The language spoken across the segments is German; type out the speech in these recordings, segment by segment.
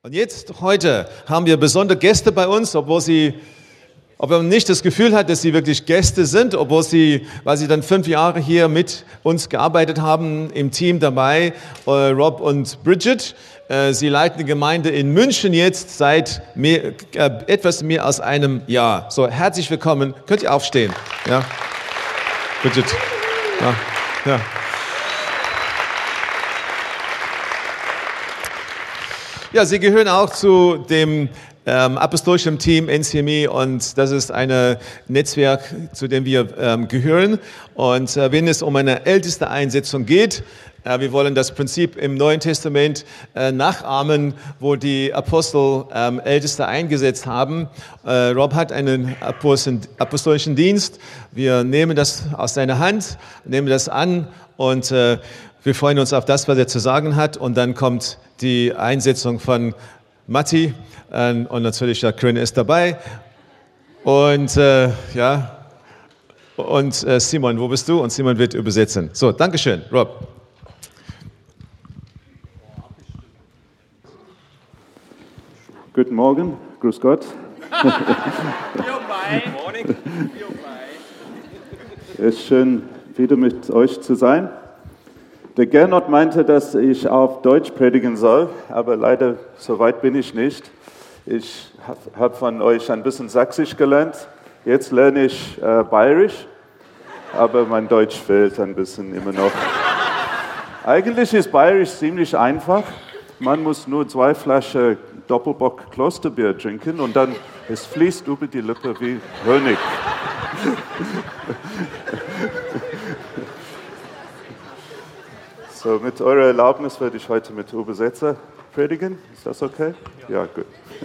Und jetzt, heute, haben wir besondere Gäste bei uns, obwohl man nicht das Gefühl hat, dass sie wirklich Gäste sind, weil sie dann 5 Jahre hier mit uns gearbeitet haben, im Team dabei, Rob und Bridget. Sie leiten die Gemeinde in München jetzt seit etwas mehr als einem Jahr. So, herzlich willkommen. Könnt ihr aufstehen? Ja, Bridget. Ja. Ja, sie gehören auch zu dem apostolischen Team NCME und das ist ein Netzwerk, zu dem wir gehören. Und wenn es um eine älteste Einsetzung geht, wir wollen das Prinzip im Neuen Testament nachahmen, wo die Apostel Älteste eingesetzt haben. Rob hat einen apostolischen Dienst. Wir nehmen das aus seiner Hand, nehmen das an und wir freuen uns auf das, was er zu sagen hat. Und dann kommt die Einsetzung von Matti und natürlich der Corinne ist dabei. Und Simon, wo bist du? Und Simon wird übersetzen. So, Dankeschön, Rob. Guten Morgen, grüß Gott. Es ist schön, wieder mit euch zu sein. Der Gernot meinte, dass ich auf Deutsch predigen soll, aber leider, so weit bin ich nicht. Ich habe von euch ein bisschen Sächsisch gelernt, jetzt lerne ich Bayerisch, aber mein Deutsch fehlt ein bisschen immer noch. Eigentlich ist Bayerisch ziemlich einfach. Man muss nur 2 Flaschen Doppelbock Klosterbier trinken und dann es fließt über die Lippe wie Honig. So, mit eurer Erlaubnis werde ich heute mit Übersetzer predigen. Ist das okay? Ja, gut.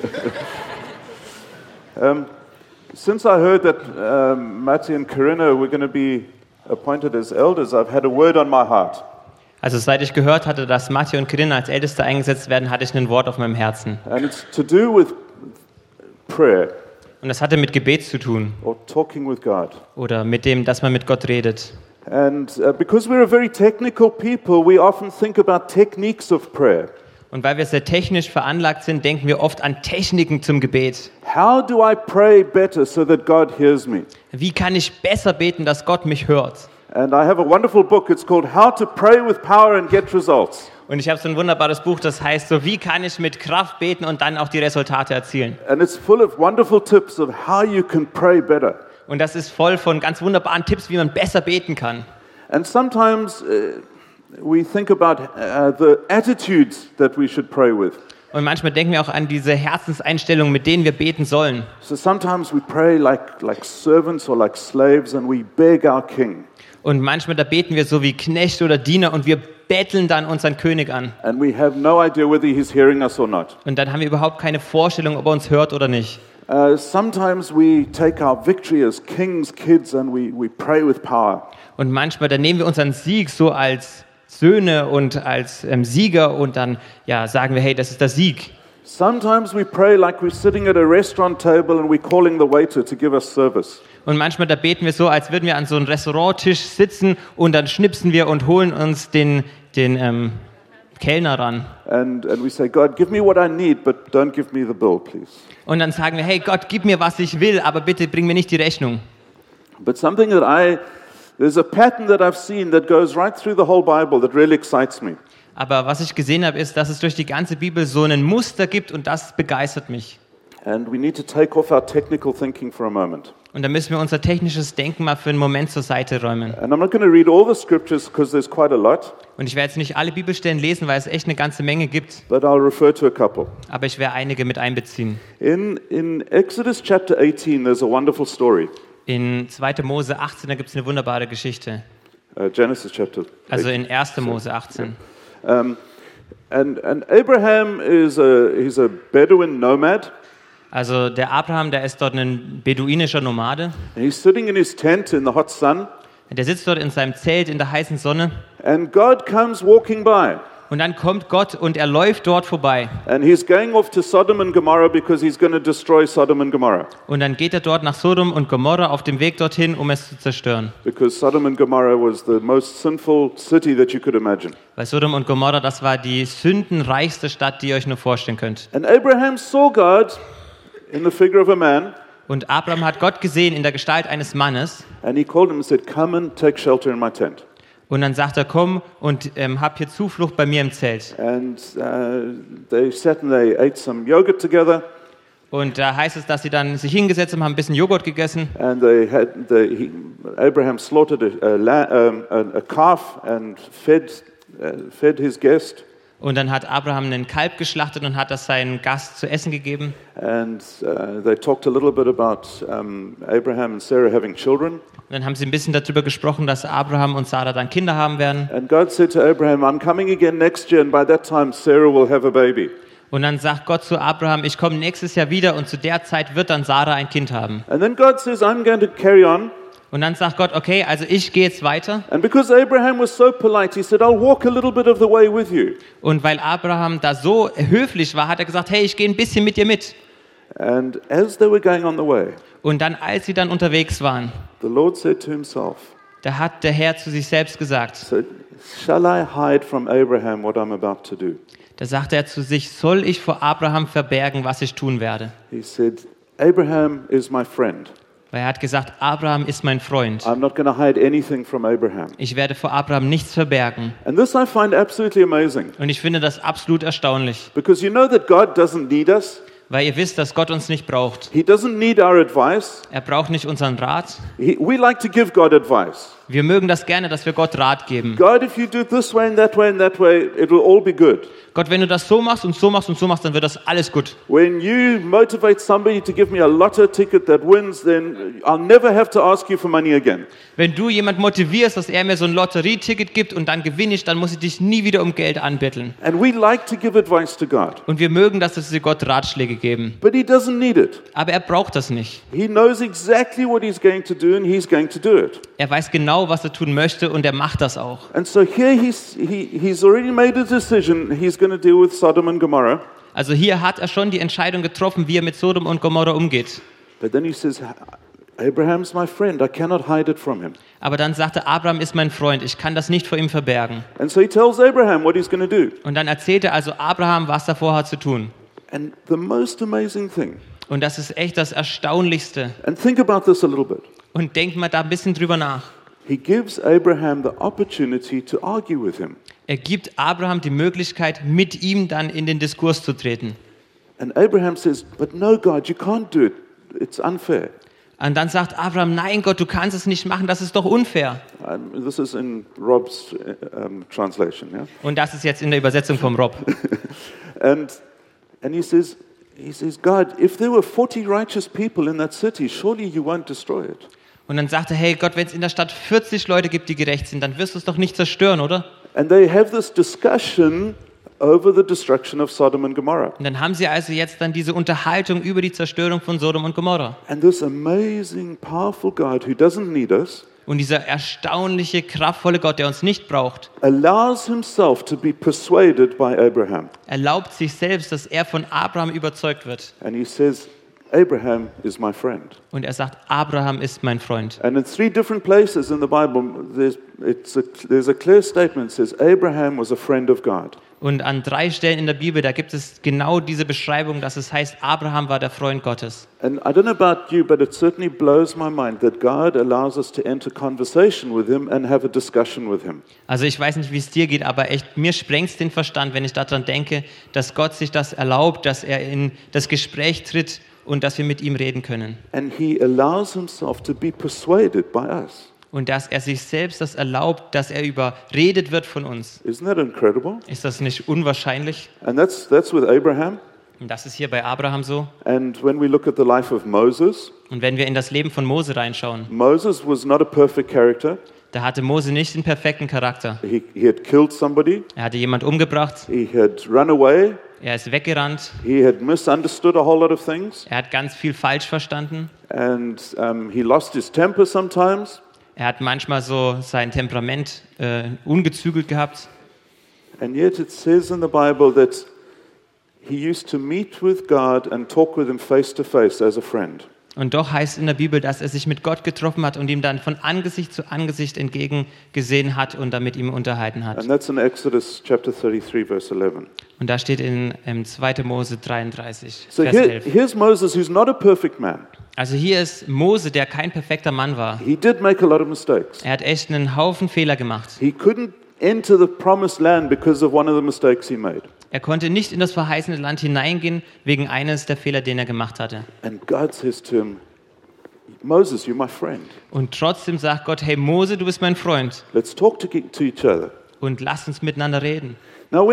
Since I heard that Matti and Corinna were going to be appointed as elders, I've had a word on my heart. Also seit ich gehört hatte, dass Matti und Corinna als Älteste eingesetzt werden, hatte ich ein Wort auf meinem Herzen. And it's to do with prayer. Und das hatte mit Gebet zu tun. Or talking with God. Oder mit dem, dass man mit Gott redet. And because we're a very technical people, we often think about techniques of prayer. Und weil wir sehr technisch veranlagt sind, denken wir oft an Techniken zum Gebet. How do I pray better so that God hears me? Wie kann ich besser beten, dass Gott mich hört? And I have a wonderful book. It's called How to Pray with Power and Get Results. Und ich habe so ein wunderbares Buch, das heißt so, wie kann ich mit Kraft beten und dann auch die Resultate erzielen? And it's full of wonderful tips of how you can pray better. Und das ist voll von ganz wunderbaren Tipps, wie man besser beten kann. And sometimes we think about the attitudes that we should pray with. Und manchmal denken wir auch an diese Herzenseinstellungen, mit denen wir beten sollen. So sometimes we pray like servants or like slaves and we beg our king. Und manchmal da beten wir so wie Knechte oder Diener und wir betteln dann unseren König an. And we have no idea whether he's hearing us or not. Und dann haben wir überhaupt keine Vorstellung, ob er uns hört oder nicht. Sometimes we take our victory as king's kids and we pray with power. Und manchmal da nehmen wir unseren Sieg so als Söhne und als Sieger und dann sagen wir, hey, das ist der Sieg. Sometimes we pray like we're sitting at a restaurant table and we're calling the waiter to give us service. Und manchmal da beten wir so, als würden wir an so einem Restauranttisch sitzen und dann schnipsen wir und holen uns den Kellner ran. And we say, God, give me what I need, but don't give me the bill, please. Und dann sagen wir, hey Gott, gib mir, was ich will, aber bitte bring mir nicht die Rechnung. But something that there's a pattern that I've seen that goes right through the whole Bible that really excites me. Aber was ich gesehen habe, ist, dass es durch die ganze Bibel so ein Muster gibt und das begeistert mich. And we need to take off our technical thinking for a moment. Und da müssen wir unser technisches Denken mal für einen Moment zur Seite räumen. And I'm not going to read all the scriptures because there's quite a lot. Und ich werde jetzt nicht alle Bibelstellen lesen, weil es echt eine ganze Menge gibt. But I'll refer to a couple. Aber ich werde einige mit einbeziehen. In Exodus chapter 18 there's a wonderful story. In 2. Mose 18, da gibt es eine wunderbare Geschichte. Genesis chapter 18. Also in 1. Mose 18. And Abraham he's a Bedouin nomad. Also der Abraham, der ist dort ein beduinischer Nomade. He's sitting in his tent in the hot sun. Der sitzt dort in seinem Zelt in der heißen Sonne. And God comes walking by. Und dann kommt Gott und er läuft dort vorbei. And he's going off to Sodom and Gomorrah because he's going to destroy Sodom and Gomorrah. Und dann geht er dort nach Sodom und Gomorra auf dem Weg dorthin, um es zu zerstören. Because Sodom and Gomorrah was the most sinful city that you could imagine. Weil Sodom und Gomorra, das war die sündenreichste Stadt, die ihr euch nur vorstellen könnt. And Abraham saw God in the figure of a man, Und Abraham hat Gott gesehen in der Gestalt eines Mannes. and he called him and said, "Come and take shelter in my tent." Und dann sagt er, komm und hab hier Zuflucht bei mir im Zelt. And they sat and they ate some yogurt together, Und da heißt es, dass sie dann sich hingesetzt haben, haben ein bisschen Joghurt gegessen. and Abraham slaughtered a calf and fed his guest. Und dann hat Abraham einen Kalb geschlachtet und hat das seinen Gast zu essen gegeben. And they talked a little bit about Abraham and Sarah having children. Und dann haben sie ein bisschen darüber gesprochen, dass Abraham und Sarah dann Kinder haben werden. And God said to Abraham, "I'm coming again next year, and by that time Sarah will have a baby." Und dann sagt Gott zu Abraham, ich komme nächstes Jahr wieder und zu der Zeit wird dann Sarah ein Kind haben. And then God says, "I'm going to carry on." Und dann sagt Gott, okay, also ich gehe jetzt weiter. And because Abraham was so polite, he said, "I'll walk a little bit of the way with you." Und weil Abraham da so höflich war, hat er gesagt, hey, ich gehe ein bisschen mit dir mit. And as they were going on the way, Und dann, als sie dann unterwegs waren, the Lord said to himself, da hat der Herr zu sich selbst gesagt, "So shall I hide from Abraham what I'm about to do?" da sagte er zu sich, soll ich vor Abraham verbergen, was ich tun werde? He said, "Abraham is my friend. Weil er hat gesagt, Abraham ist mein Freund. I'm not going to hide anything from Abraham." Ich werde vor Abraham nichts verbergen. And this I find absolutely amazing, Und ich finde das absolut erstaunlich, because you know that God doesn't need us. weil ihr wisst, dass Gott uns nicht braucht. He doesn't need our advice. Er braucht nicht unseren Rat. We like to give God advice. Wir mögen das gerne, dass wir Gott Rat geben. God, if you do it this way and that way and that way, it will all be good. Gott, wenn du das so machst und so machst und so machst, dann wird das alles gut. When you motivate somebody to give me a lotto ticket that wins, then I'll never have to ask you for money again. Wenn du jemand motivierst, dass er mir so ein Lotterieticket gibt und dann gewinne ich, dann muss ich dich nie wieder um Geld anbetteln. And we like to give advice to God, Und wir mögen, dass wir Gott Ratschläge geben. but he doesn't need it. Aber er braucht das nicht. He knows exactly what he's going to do, and he's going to do it. Er weiß genau, was er tun möchte und er macht das auch. And so here he's already made a decision. He's going to deal with Sodom and Gomorrah. Also hier hat er schon die Entscheidung getroffen, wie er mit Sodom und Gomorra umgeht. But then he says, "Abraham's my friend. I cannot hide it from him." Aber dann sagte Abraham ist mein Freund, ich kann das nicht vor ihm verbergen. And so he tells Abraham what he's going to do. Und dann erzählte also Abraham, was er vorhat zu tun. And the most amazing thing, Und das ist echt das Erstaunlichste. and think about this a little bit, Und denkt mal da ein bisschen drüber nach. he gives Abraham the opportunity to argue with him. Er gibt Abraham die Möglichkeit, mit ihm dann in den Diskurs zu treten. And Abraham says, "But no, God, you can't do it. It's unfair." Und dann sagt Abraham, nein Gott, du kannst es nicht machen, das ist doch unfair. This is in Rob's translation, yeah? Und das ist jetzt in der Übersetzung vom Rob. And he says, "God, if there were 40 righteous people in that city, surely you won't destroy it." Und dann sagt er, hey Gott, wenn es in der Stadt 40 Leute gibt, die gerecht sind, dann wirst du es doch nicht zerstören, oder? And they have this discussion over the destruction of Sodom and Gomorrah. Und dann haben sie also jetzt dann diese Unterhaltung über die Zerstörung von Sodom und Gomorra. And this amazing, powerful God who doesn't need us Und dieser erstaunliche, kraftvolle Gott, der uns nicht braucht, allows himself to be persuaded by Abraham. erlaubt sich selbst, dass er von Abraham überzeugt wird. And he says, "Abraham is my friend." Und er sagt, Abraham ist mein Freund. And in 3 different places in the Bible, there's a clear statement that says Abraham was a friend of God. Und an 3 Stellen in der Bibel, da gibt es genau diese Beschreibung, dass es heißt, Abraham war der Freund Gottes. And I don't know about you, but it certainly blows my mind that God allows us to enter conversation with him and have a discussion with him. Also ich weiß nicht, wie es dir geht, aber echt, mir sprengt's den Verstand, wenn ich daran denke, dass Gott sich das erlaubt, dass er in das Gespräch tritt und dass wir mit ihm reden können. And he allows himself to be persuaded by us. Und dass er sich selbst das erlaubt, dass er überredet wird von uns. Isn't that incredible? Ist das nicht unwahrscheinlich? And that's with Abraham. Und das ist hier bei Abraham so. And when we look at the life of Moses, Und wenn wir in das Leben von Mose reinschauen, Moses was not a perfect character. da hatte Mose nicht den perfekten Charakter. He had killed somebody. Er hatte jemand umgebracht, He had run away. er ist weggerannt, He had misunderstood a whole lot of things. er hat ganz viel falsch verstanden. And he lost his temper sometimes. Er hat manchmal so sein Temperament ungezügelt gehabt. And yet it says in the Bible that he used to meet with God and talk with him face to face as a friend. Und doch heißt in der Bibel, dass er sich mit Gott getroffen hat und ihm dann von Angesicht zu Angesicht entgegengesehen hat und dann mit ihm unterhalten hat. And that's in Exodus chapter 33, verse 11. Und da steht in 2. Mose 33, So Vers 11. here's Moses, who's not a perfect man. Also hier ist Mose, der kein perfekter Mann war. He did make a lot of mistakes. Er hat echt einen Haufen Fehler gemacht. He couldn't enter the promised land because of one of the mistakes he made. Er konnte nicht in das verheißene Land hineingehen, wegen eines der Fehler, den er gemacht hatte. And God says to him, Moses, you're my friend. Und trotzdem sagt Gott, hey Mose, du bist mein Freund Let's talk to each other. und lass uns miteinander reden. Now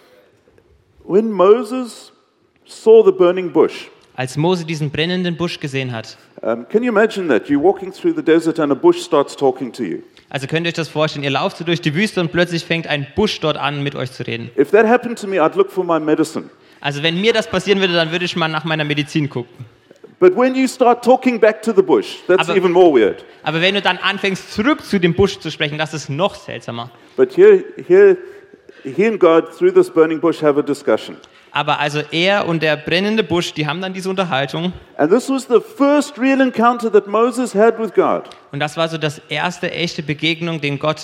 when Moses saw the burning bush, Als Mose diesen brennenden Busch gesehen hat, can you imagine that? You're walking through the desert and a bush starts talking to you. also könnt ihr euch das vorstellen, ihr lauft so durch die Wüste und plötzlich fängt ein Busch dort an, mit euch zu reden. If that happened to me, I'd look for my medicine. Also wenn mir das passieren würde, dann würde ich mal nach meiner Medizin gucken. But when you start talking back to the bush, that's Aber- even more weird. Aber wenn du dann anfängst, zurück zu dem Busch zu sprechen, das ist noch seltsamer. But he and God, through this burning bush, have a discussion. Aber also er und der brennende Busch, die haben dann diese Unterhaltung. And this was the first real encounter that Moses had with God. Und das war so das erste echte Begegnung,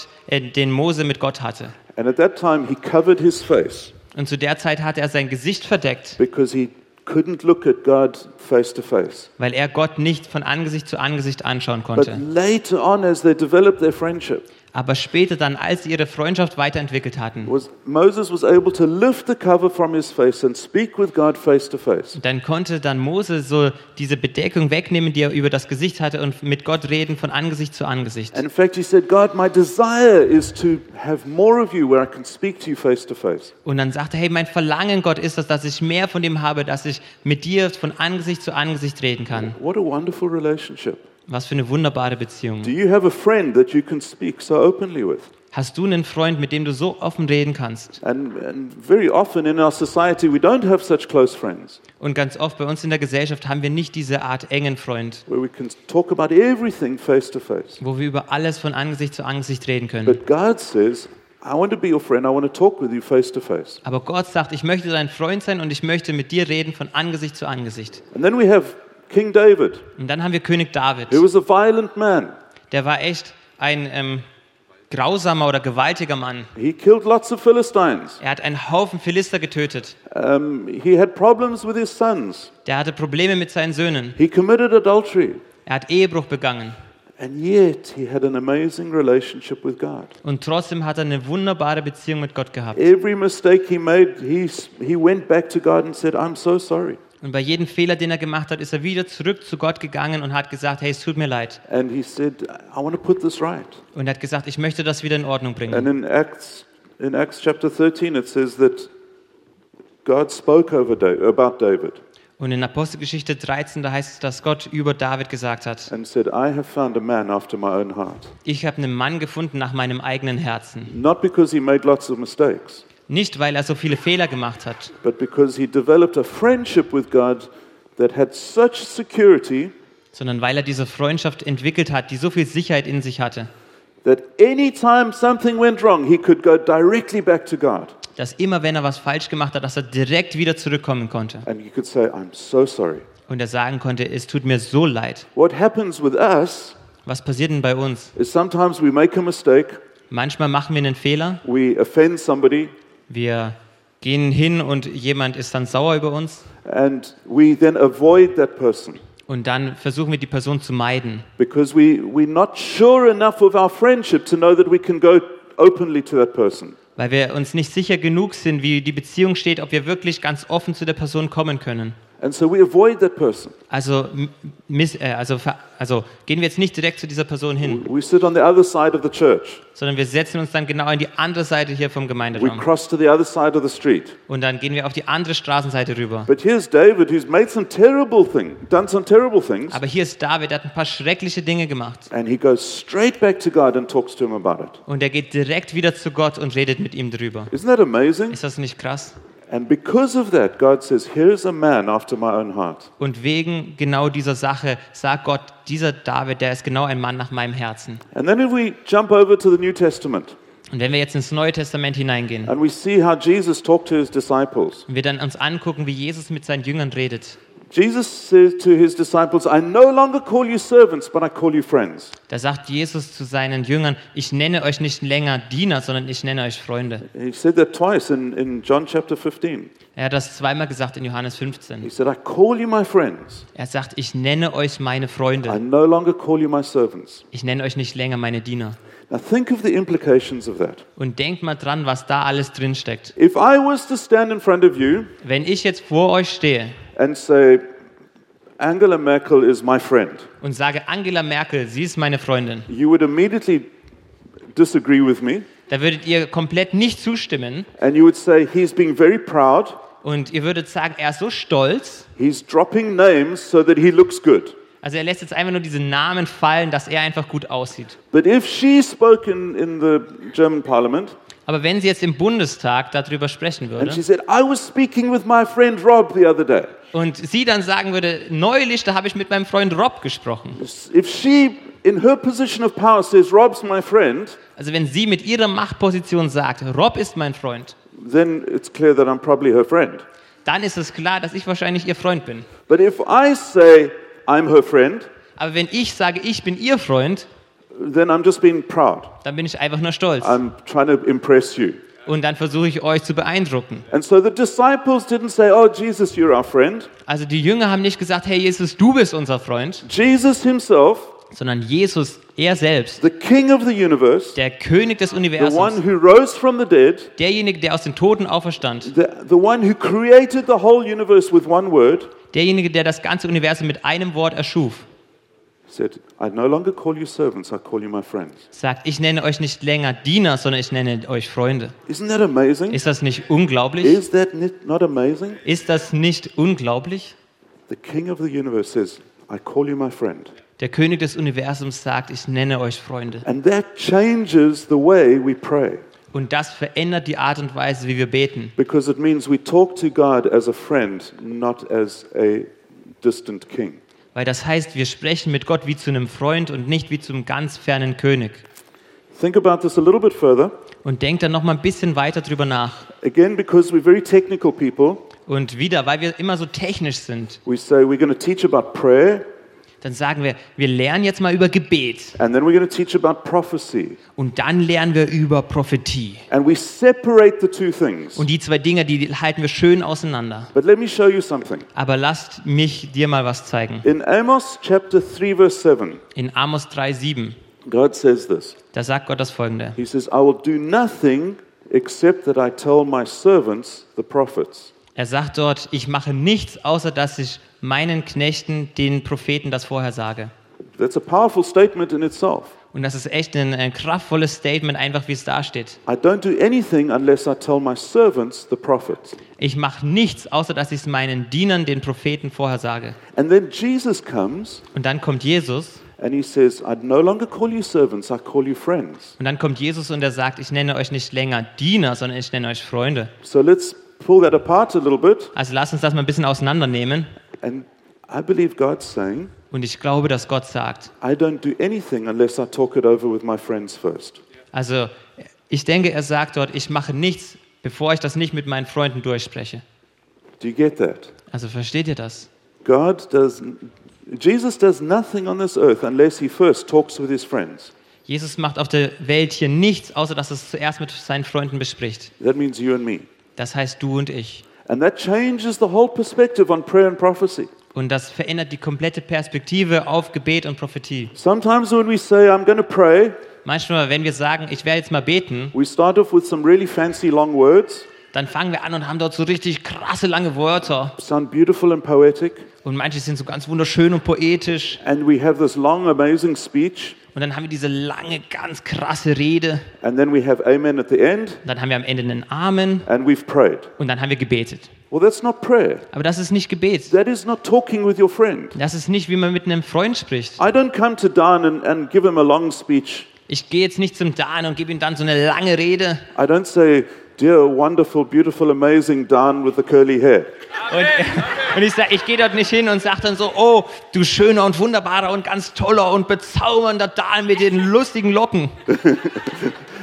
den Mose mit Gott hatte. And at that time, he covered his face Und zu der Zeit hatte er sein Gesicht verdeckt, because he couldn't look at God face to face. weil er Gott nicht von Angesicht zu Angesicht anschauen But konnte. later on, as they developed their friendship, Aber später dann, als sie ihre Freundschaft weiterentwickelt hatten, Moses was able to lift the cover from his face and speak with God face to face. dann konnte dann Mose so diese Bedeckung wegnehmen, die er über das Gesicht hatte, und mit Gott reden von Angesicht zu Angesicht. And in fact, he said, God, my desire is to have more of you where I can speak to you face to face. Und dann sagte er, hey, mein Verlangen, Gott, ist das, dass ich mehr von dem habe, dass ich mit dir von Angesicht zu Angesicht reden kann. What a wonderful relationship. Was für eine wunderbare Beziehung. Do you have a friend that you can speak so openly with? Hast du einen Freund, mit dem du so offen reden kannst? And very often in our society, we don't have such close friends Und ganz oft bei uns in der Gesellschaft haben wir nicht diese Art engen Freund, where we can talk about everything face to face. wo wir über alles von Angesicht zu Angesicht reden können. But God says, I want to be your friend. I want to talk with you face to face. Aber Gott sagt, ich möchte dein Freund sein und ich möchte mit dir reden von Angesicht zu Angesicht. And then we have King David, Und dann haben wir König David. who was a violent man. Der war echt ein grausamer oder gewaltiger Mann. He killed lots of Philistines. Er hat einen Haufen Philister getötet. He had problems with his sons. Der hatte Probleme mit seinen Söhnen. He committed adultery. Er hat Ehebruch begangen. And yet he had an amazing relationship with God. Und trotzdem hat er eine wunderbare Beziehung mit Gott gehabt. Every mistake he made, he went back to God and said, I'm so sorry. Und bei jedem Fehler, den er gemacht hat, ist er wieder zurück zu Gott gegangen und hat gesagt, hey, es tut mir leid. And he said, I want to put this right. Und er hat gesagt, ich möchte das wieder in Ordnung And bringen. in Acts chapter 13, it says that God spoke about David Und in Apostelgeschichte 13, da heißt es, dass Gott über David gesagt hat, and said, I have found a man after my own heart. ich habe einen Mann gefunden nach meinem eigenen Herzen. Not because he made lots of mistakes, Nicht, weil er so viele Fehler gemacht hat, but because he developed a friendship with God that had such security sondern weil er diese Freundschaft entwickelt hat, die so viel Sicherheit in sich hatte, that anytime something went wrong, he could go directly back to God. dass immer, wenn er was falsch gemacht hat, dass er direkt wieder zurückkommen konnte. And he could say, I'm so sorry. Und er sagen konnte, es tut mir so leid. What happens with us Was passiert denn bei uns? is sometimes we make a mistake, Manchmal machen wir einen Fehler, we offend somebody, wir gehen hin und jemand ist dann sauer über uns and we then avoid that person und dann versuchen wir die Person zu meiden, because we're not sure enough of our friendship to know that we can go openly to that person. weil wir uns nicht sicher genug sind, wie die Beziehung steht, ob wir wirklich ganz offen zu der Person kommen können. And so we avoid that person. Also gehen wir jetzt nicht direkt zu dieser Person hin, We sit on the other side of the church. sondern wir setzen uns dann genau an die andere Seite hier vom We Gemeinderaum. cross to the other side of the street. Und dann gehen wir auf die andere Straßenseite rüber. But here's David, who's done some terrible things, Aber hier ist David, der hat ein paar schreckliche Dinge gemacht. and he goes straight back to God and talks to him about it. Und er geht direkt wieder zu Gott und redet mit ihm drüber. Isn't that amazing? Ist das nicht krass? And because of that, God says, here's a man after my own heart. Und wegen genau dieser Sache sagt Gott, dieser David, der ist genau ein Mann nach meinem Herzen. And then if we jump over to the New Testament, Und wenn wir jetzt ins Neue Testament hineingehen and we see how Jesus talked to his disciples. und wir dann uns angucken, wie Jesus mit seinen Jüngern redet, Jesus says to his disciples, I no longer call you servants, but I call you friends. da sagt Jesus zu seinen Jüngern, ich nenne euch nicht länger Diener, sondern ich nenne euch Freunde. He said that twice in John chapter 15. Er hat das zweimal gesagt in Johannes 15. He said, I call you my friends. Er sagt, ich nenne euch meine I Freunde. no longer call you my servants. Ich nenne euch nicht länger meine Diener. Now think of the implications of that. Und denkt mal dran, was da alles drin steckt. If I was to stand in front of you Wenn ich jetzt vor euch stehe and say, Angela Merkel is my friend, und sage, Angela Merkel, sie ist meine Freundin, you would immediately disagree with me da würdet ihr komplett nicht zustimmen and you would say, he's being very proud, und ihr würdet sagen, er ist so stolz, he's dropping names so that he looks good. also er lässt jetzt einfach nur diese Namen fallen, dass er einfach gut aussieht. But if she spoke in the German parliament Aber wenn sie jetzt im Bundestag darüber sprechen and she würde said, I was speaking with my friend Rob the other day. und sie dann sagen würde, neulich, da habe ich mit meinem Freund Rob gesprochen. If she, in her position of power, says, Rob's my friend, Also wenn sie mit ihrer Machtposition sagt, Rob ist mein Freund, then it's clear that I'm probably her friend. dann ist es klar, dass ich wahrscheinlich ihr Freund bin. But if I say I'm her friend, Aber wenn ich sage, ich bin ihr Freund, then I'm just being proud. dann bin ich einfach nur stolz. I'm trying to impress you. Und dann versuche ich euch zu beeindrucken. And so the disciples didn't say, oh, Jesus, you're our friend. Also die Jünger haben nicht gesagt, hey Jesus, du bist unser Freund, Jesus himself, sondern Jesus, er selbst, the King of the universe, der König des the one Universums, who rose from the dead, derjenige, der aus den Toten auferstand, the one who created the whole universe with one word, derjenige, der das ganze Universum mit einem Wort erschuf, said, I no longer call you servants, I call you my friends. sagt, ich nenne euch nicht länger Diener, sondern ich nenne euch Freunde. Isn't that amazing? Ist das nicht unglaublich? Is that not amazing? Ist das nicht unglaublich? The King of the universe says, I call you my friend. Der König des Universums sagt, ich nenne euch Freunde. And that changes the way we pray, Und das verändert die Art und Weise, wie wir beten. because it means we talk to God as a friend, not as a distant king. Weil das heißt, wir sprechen mit Gott wie zu einem Freund und nicht wie zum ganz fernen König. Think about this a little bit further. Und denkt dann noch mal ein bisschen weiter drüber nach. Again, because we're very technical people, Und wieder, weil wir immer so technisch sind, we say we're going to teach about prayer, dann sagen wir, wir lernen jetzt mal über Gebet. and then we're going to teach about prophecy. Und dann lernen wir über Prophetie. And we separate the two things. Und die zwei Dinge, die halten wir schön auseinander. But let me show you something. Aber lasst mich dir mal was zeigen. In Amos chapter 3, verse 7, In Amos 3,7, God says this. da sagt Gott das Folgende. He says, I will do nothing except that I tell my servants, the prophets. Er sagt dort, ich mache nichts, außer dass ich meinen Knechten, den Propheten, das vorher sage. That's a powerful statement in itself. Und das ist echt ein kraftvolles Statement, einfach wie es da steht. I don't do anything unless I tell my servants, the prophets. Ich mache nichts, außer dass ich es meinen Dienern, den Propheten, vorher sage. And then Jesus comes Und dann kommt Jesus and he says, I no longer call you servants, I call you friends. und dann kommt Jesus und er sagt, ich nenne euch nicht länger Diener, sondern ich nenne euch Freunde. So let's pull that apart a little bit. Also lasst uns das mal ein bisschen auseinandernehmen. And I believe God's saying, Und ich glaube, dass Gott sagt, I don't do anything unless I talk it over with my friends first. also ich denke, er sagt dort, ich mache nichts, bevor ich das nicht mit meinen Freunden durchspreche. Do you get that? Also versteht ihr das? Jesus does nothing on this earth unless he first talks with his friends. Jesus macht auf der Welt hier nichts, außer dass er es zuerst mit seinen Freunden bespricht. That means you and me. Das heißt du und ich. And that changes the whole perspective on prayer and prophecy. Und das verändert die komplette Perspektive auf Gebet und Prophetie. Sometimes when we say, I'm going to pray, Manchmal, wenn wir sagen, ich werde jetzt mal beten, we start off with some really fancy long words, dann fangen wir an und haben dort so richtig krasse lange Wörter. sound beautiful and poetic, Und manche sind so ganz wunderschön und poetisch. and we have this long, amazing speech, Und dann haben wir diese lange, ganz krasse Rede. and then we have amen at the end, Und dann haben wir am Ende einen Amen. and we've prayed. Und dann haben wir gebetet. Well, that's not prayer. Aber das ist nicht Gebet. That is not talking with your friend. Das ist nicht, wie man mit einem Freund spricht. I don't come to Dan and give him a long speech. Ich gehe jetzt nicht zum Dan und gebe ihm dann so eine lange Rede. I don't say, dear, wonderful, beautiful, amazing Dan with the curly hair. Und ich gehe dort nicht hin und sage dann so, oh, du schöner und wunderbarer und ganz toller und bezaubernder Dan mit den lustigen Locken.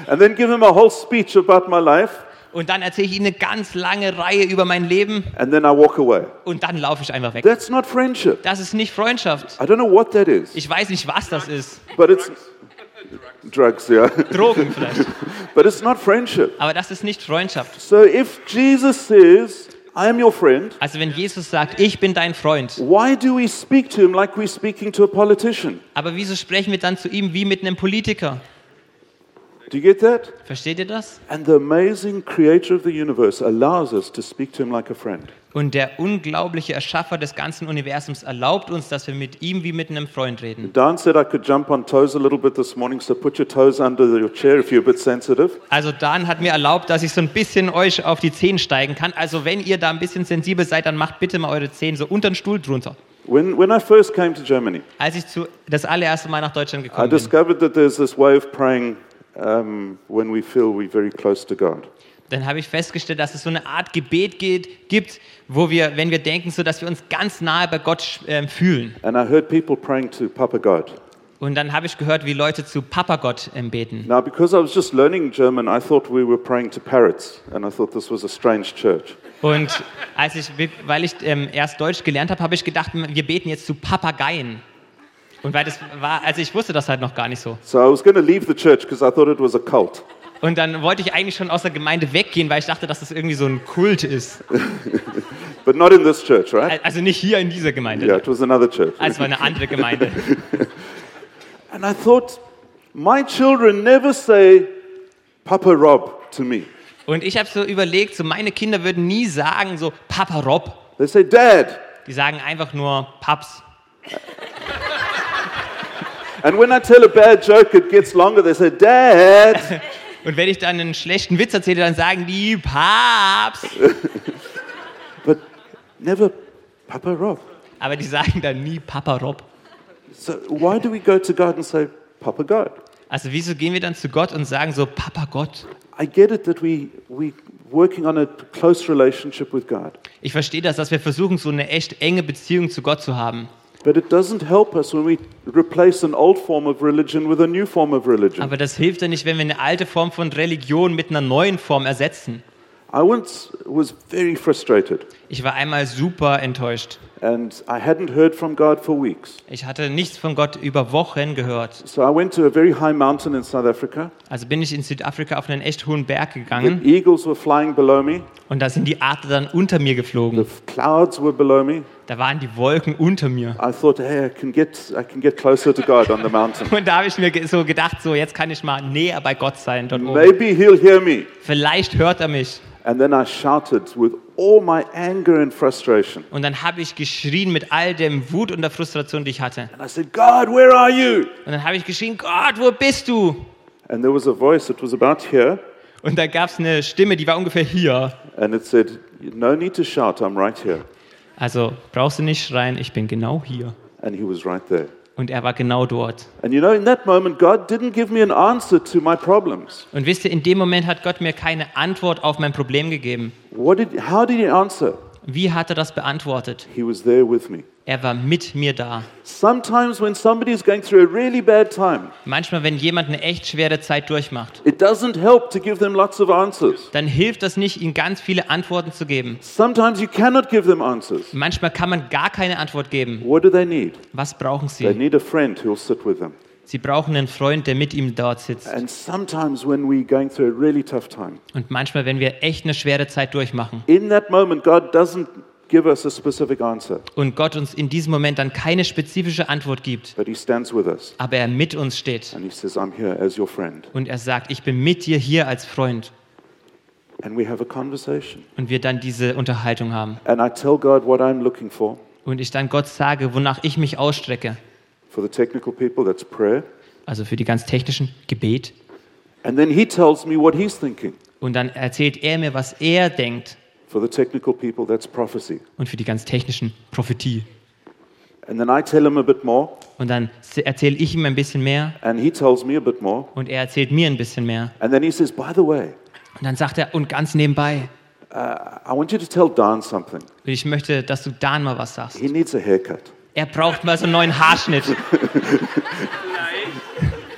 and then give him a whole speech about my life, Und dann erzähle ich ihnen eine ganz lange Reihe über mein Leben and then I walk away. und dann laufe ich einfach weg. That's not friendship. Das ist nicht Freundschaft. I don't know what that is, Ich weiß nicht, was das ist. but it's drugs, yeah. Drogen vielleicht. But it's not friendship. Aber das ist nicht Freundschaft. So if Jesus says, I am your friend, Also wenn Jesus sagt, ich bin dein Freund, why do we speak to him like we're speaking to a politician? aber wieso sprechen wir dann zu ihm wie mit einem Politiker? Do you get that? Versteht ihr das? And the amazing creator of the universe allows us to speak to him like a friend. Und der unglaubliche Erschaffer des ganzen Universums erlaubt uns, dass wir mit ihm wie mit einem Freund reden. Dan said I could jump on toes a little bit this morning, so put your toes under your chair if you're a bit sensitive. Also Dan hat mir erlaubt, dass ich so ein bisschen euch auf die Zehen steigen kann. Also wenn ihr da ein bisschen sensibel seid, dann macht bitte mal eure Zehen so unter den Stuhl drunter. When I first came to Germany, Als ich das allererste Mal nach Deutschland I gekommen bin, discovered that there's this way of praying when we feel we're very close to God. dann habe ich festgestellt, dass es so eine Art Gebet gibt, wo wir, wenn wir denken, so dass wir uns ganz nahe bei Gott fühlen. And I heard people praying to Papa God. Und dann habe ich gehört, wie Leute zu Papa Gott beten. Now, because I was just learning German, I thought we were praying to parrots, and I thought this was a strange church. Und weil ich erst Deutsch gelernt habe, habe ich gedacht, wir beten jetzt zu Papageien. Und weil das war, also ich wusste das halt noch gar nicht so. So I was going to leave the church because I thought it was a cult. Und dann wollte ich eigentlich schon aus der Gemeinde weggehen, weil ich dachte, dass das irgendwie so ein Kult ist. But not in this church, right? Also nicht hier in dieser Gemeinde. Yeah, it was another church. Also es war eine andere Gemeinde. And I thought, my children never say Papa Rob to me. Und ich habe so überlegt, so meine Kinder würden nie sagen so Papa Rob. They say Dad. Die sagen einfach nur Paps. And when I tell a bad joke, it gets longer. They say Dad. Und wenn ich dann einen schlechten Witz erzähle, dann sagen die Paps. But never Papa Rob. Aber die sagen dann nie Papa Rob. So why do we go to God and say Papa God? Also wieso gehen wir dann zu Gott und sagen so Papa Gott? I get it that we working on a close relationship with God. Ich verstehe das, dass wir versuchen, so eine echt enge Beziehung zu Gott zu haben. But it doesn't help us when we replace an old form of religion with a new form of religion. Aber das hilft ja nicht, wenn wir eine alte Form von Religion mit einer neuen Form ersetzen. I once was very frustrated, Ich war einmal super enttäuscht. and I hadn't heard from God for weeks. Ich hatte nichts von Gott über Wochen gehört. So I went to a very high mountain in South Africa. Also bin ich in Südafrika auf einen echt hohen Berg The gegangen eagles were flying below me. und da sind die Adler dann unter mir The geflogen. clouds were below me. Da waren die Wolken unter mir. I thought, hey, I can get closer to God on the mountain. Und da habe ich mir so gedacht, so jetzt kann ich mal näher bei Gott sein dort oben. Maybe He'll hear me. Vielleicht hört er mich. And then I shouted with all my anger and frustration. Und dann habe ich geschrien mit all dem Wut und der Frustration, die ich hatte. And I said, God, where are you? Und dann habe ich geschrien, Gott, wo bist du? And there was a voice that was about here, Und da gab es eine Stimme, die war ungefähr hier. and it said, no need to shout, I'm right here. Also brauchst du nicht schreien, ich bin genau hier. And He was right there. Und er war genau dort. And you know, in that moment, God didn't give me an answer to my problems. Und wisst ihr, in dem Moment hat Gott mir keine Antwort auf mein Problem gegeben. How did He answer? Wie hat er das beantwortet? He was there with me. Er war mit mir da. Sometimes when somebody is going through a really bad time, Manchmal, wenn jemand eine echt schwere Zeit durchmacht, it doesn't help to give them lots of answers. dann hilft das nicht, ihm ganz viele Antworten zu geben. Sometimes you cannot give them answers. Manchmal kann man gar keine Antwort geben. What do they need? Was brauchen They sie? need a friend who will sit with them. Sie brauchen einen Freund, der mit ihm dort sitzt. And sometimes when we're going through a really tough time, Und manchmal, wenn wir echt eine schwere Zeit durchmachen in that moment, God doesn't give us a specific answer, und Gott uns in diesem Moment dann keine spezifische Antwort gibt, but He stands with us aber er mit uns steht and He says, I'm here as your friend. und er sagt, ich bin mit dir hier als Freund And we have a conversation. und wir dann diese Unterhaltung haben. And I tell God what I'm looking for. Und ich dann Gott sage, wonach ich mich ausstrecke. For the technical people, that's prayer. Also für die ganz technischen, Gebet. And then He tells me what He's thinking. Und dann erzählt er mir, was er denkt. For the technical people, that's prophecy. Und für die ganz technischen, Prophetie. And then I tell Him a bit more, Und dann erzähle ich ihm ein bisschen mehr and He tells me a bit more. und er erzählt mir ein bisschen mehr. And then He says, by the way, Und dann sagt er, und ganz nebenbei, I want you to tell Dan something. ich möchte, dass du Dan mal was sagst. He needs a haircut. Er braucht mal so einen neuen Haarschnitt.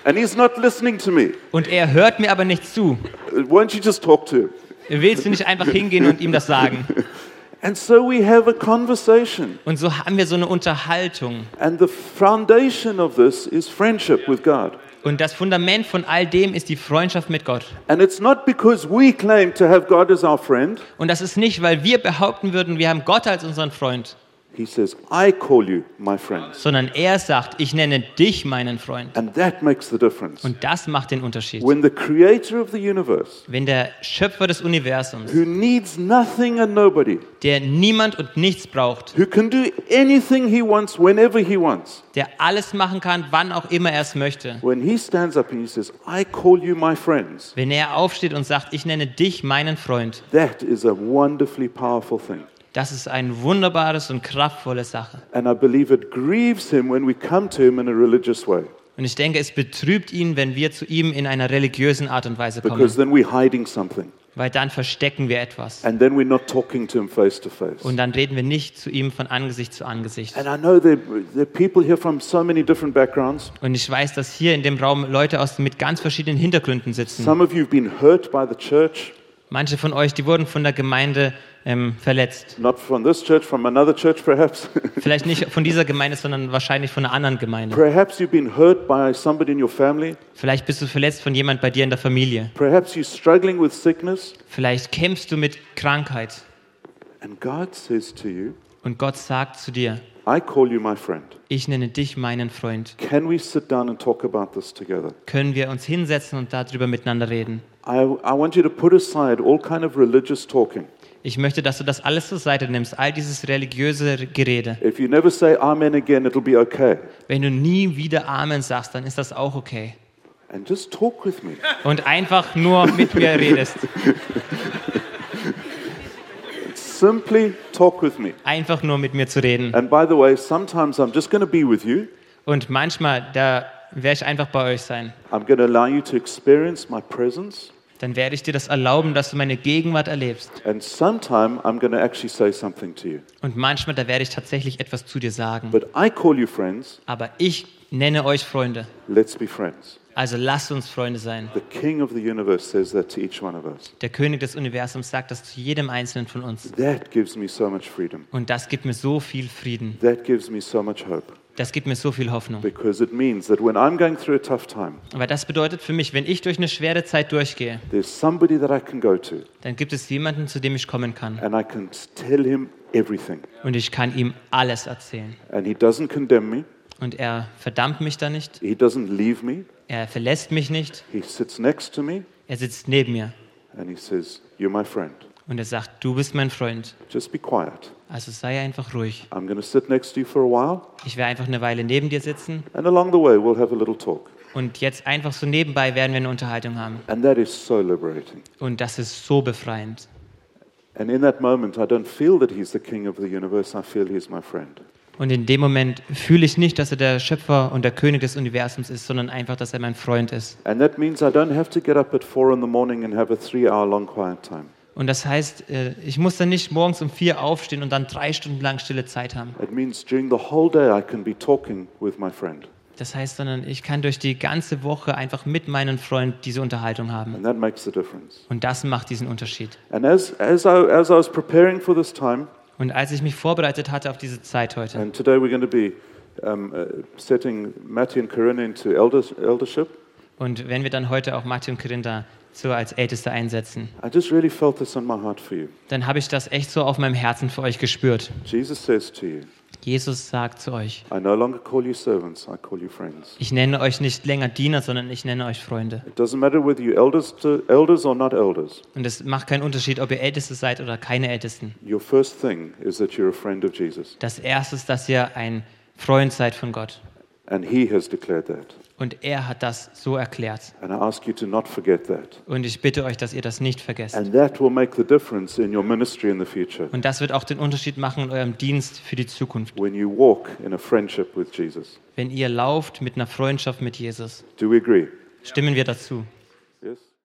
And he's not listening to me. Und er hört mir aber nicht zu. Won't you just talk to him? Willst du nicht einfach hingehen und ihm das sagen? And so we have a conversation. Und so haben wir so eine Unterhaltung. And the foundation of this is friendship with God. Und das Fundament von all dem ist die Freundschaft mit Gott. And it's not because we claim to have God as our friend. Und das ist nicht, weil wir behaupten würden, wir haben Gott als unseren Freund, He says, I call you my friends. sondern er sagt, ich nenne dich meinen Freund. And that makes the difference. Und das macht den Unterschied. When the creator of the universe, Wenn der Schöpfer des Universums, who needs nothing and nobody, der niemand und nichts braucht, who can do anything he wants whenever he wants, der alles machen kann, wann auch immer er es möchte, when he stands up and he says, I call you my friends, wenn er aufsteht und sagt, ich nenne dich meinen Freund, that is a wonderfully powerful thing. das ist eine wunderbares und kraftvolle Sache. And I believe it grieves him when we come to him in a religious way, Und ich denke, es betrübt ihn, wenn wir zu ihm in einer religiösen Art und Weise because kommen, then we're hiding something. weil dann verstecken wir etwas. And then we're not talking to him face to face. Und dann reden wir nicht zu ihm von Angesicht zu Angesicht. And I know there are people here from so many different backgrounds. Und ich weiß, dass hier in dem Raum Leute mit ganz verschiedenen Hintergründen sitzen. Some of you have been hurt by the church, Manche von euch, die wurden von der Gemeinde verletzt. not from this church, from another church perhaps. Vielleicht nicht von dieser Gemeinde, sondern wahrscheinlich von einer anderen Gemeinde. Perhaps you've been hurt by somebody in your family. Vielleicht bist du verletzt von jemand bei dir in der Familie. Perhaps you're struggling with sickness. Vielleicht kämpfst du mit Krankheit. And God says to you, Und Gott sagt zu dir, I call you my friend. ich nenne dich meinen Freund. Can we sit down and talk about this together? Können wir uns hinsetzen und darüber miteinander reden? I want you to put aside all kind of religious talking. Ich möchte, dass du das alles zur Seite nimmst, all dieses religiöse Gerede. If you never say amen again, it'll be okay. Wenn du nie wieder Amen sagst, dann ist das auch okay. And just talk with me. Und einfach nur mit mir redest. Simply talk with me. Einfach nur mit mir zu reden. And by the way, sometimes I'm just going to be with you. Und manchmal, da werde ich einfach bei euch sein. I'm going to allow you to experience my presence. Dann werde ich dir das erlauben, dass du meine Gegenwart erlebst. And sometime I'm going to actually say something to you. Und manchmal, da werde ich tatsächlich etwas zu dir sagen. But I call you friends. Aber ich nenne euch Freunde. Let's be friends. Also lasst uns Freunde sein. The King of the universe says that to each one of us. Der König des Universums sagt das zu jedem Einzelnen von uns. That gives me so much freedom. Und das gibt mir so viel Frieden. That gives me so much hope. Das gibt mir so viel Hoffnung. Because it means that when I'm going through a tough time, Aber das bedeutet für mich, wenn ich durch eine schwere Zeit durchgehe, there's somebody that I can go to dann gibt es jemanden, zu dem ich kommen kann. and I can tell him everything. Und ich kann ihm alles erzählen. And he doesn't condemn me. Und er verdammt mich da nicht. He doesn't leave me. Er verlässt mich nicht. He sits next to me Er sitzt neben mir. and he says, you're my friend. Und er sagt, du bist mein Freund. Just be quiet. Also sei einfach ruhig. I'm going to sit next to you for a while, Ich werde einfach eine Weile neben dir sitzen. and along the way we'll have a little talk. Und jetzt einfach so nebenbei werden wir eine Unterhaltung haben. And that is so liberating. Und das ist so befreiend. And in that moment, I don't feel that he's the king of the universe. I feel he's my friend. Und in dem Moment fühle ich nicht, dass er der Schöpfer und der König des Universums ist, sondern einfach, dass er mein Freund ist. And that means I don't have to get up at 4 in the morning and have a 3-hour-long quiet time. Und das heißt, ich muss dann nicht morgens um 4 aufstehen und dann 3 Stunden lang stille Zeit haben. It means during the whole day I can be talking with my friend. Das heißt, sondern ich kann durch die ganze Woche einfach mit meinem Freund diese Unterhaltung haben. And that makes the difference. Und das macht diesen Unterschied. And as I was preparing for this time, Und als ich mich vorbereitet hatte auf diese Zeit heute, and today we're going to be setting Matthew and Corinne into eldership, und wenn wir dann heute auch Martin und Corinna so als Älteste einsetzen, I just really felt this on my heart for you. dann habe ich das echt so auf meinem Herzen für euch gespürt. Jesus says to you, Jesus sagt zu euch, I no longer call you servants, I call you friends. ich nenne euch nicht länger Diener, sondern ich nenne euch Freunde. It doesn't matter whether you're elders or not elders. Und es macht keinen Unterschied, ob ihr Älteste seid oder keine Ältesten. Your first thing is that you're a friend of Jesus. Das Erste ist, dass ihr ein Freund seid von Gott. And he has declared that. Und er hat das so erklärt. And I ask you to not forget that. Und ich bitte euch, dass ihr das nicht vergesst. And that will make the difference in your ministry in the future. Und das wird auch den Unterschied machen in eurem Dienst für die Zukunft. When you walk in a friendship with Jesus. Wenn ihr lauft mit einer Freundschaft mit Jesus. Do we agree? Stimmen wir dazu?